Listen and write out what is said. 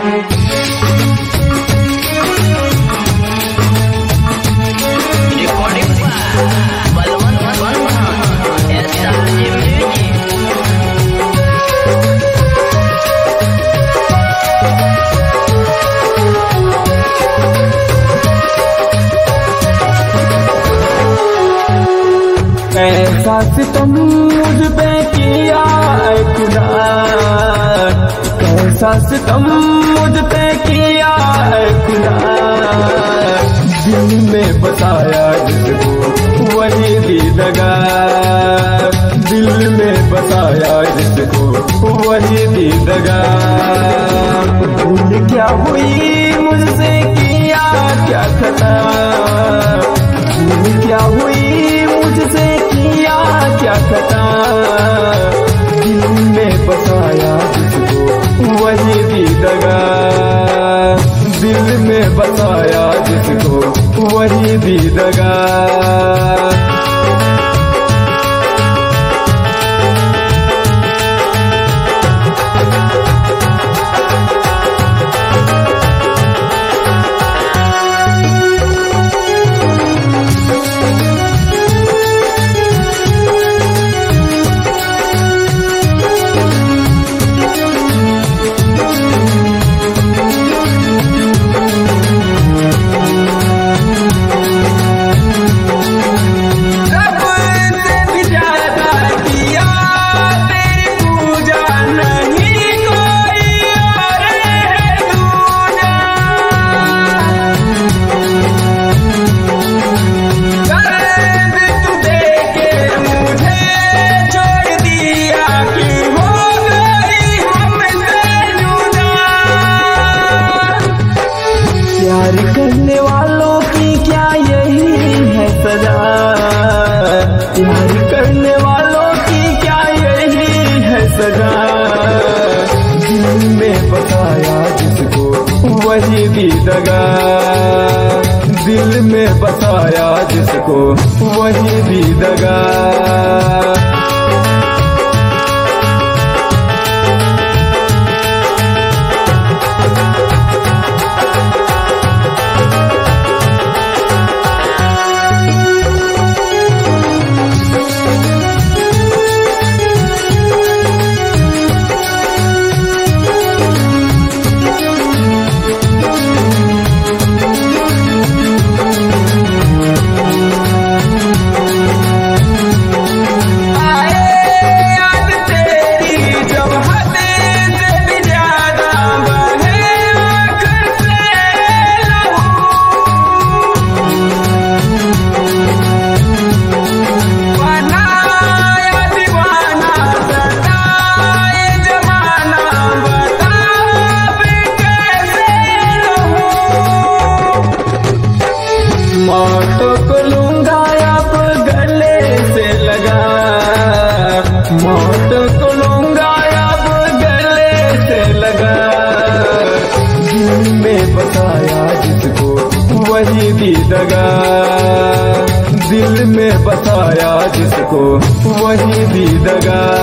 ऐसा सितम मुझ पे किया है खुदा, ऐसा सितम मुझ पे किया है खुदा। दिल में बसाया जिसको वही दी दगा, दिल में बसाया जिसको वही दी दगा। भूल क्या हुई मुझसे किया क्या खता, भूल क्या हुई मुझसे किया क्या खता। दिल में बसाया जिसको वही दी दगा, दिल में बसाया जिसको वही दी दगा। प्यार करने वालों की क्या यही है सजा, प्यार करने वालों की क्या यही है सजा। दिल में बसाया जिसको वही दी दगा, दिल में बसाया जिसको वही दी दगा। मौत को लूंगा अब गले से लगा, मौत को लूंगा अब गले से लगा। दिल में बसाया जिसको वही दी दगा, दिल में बसाया जिसको वही दी दगा।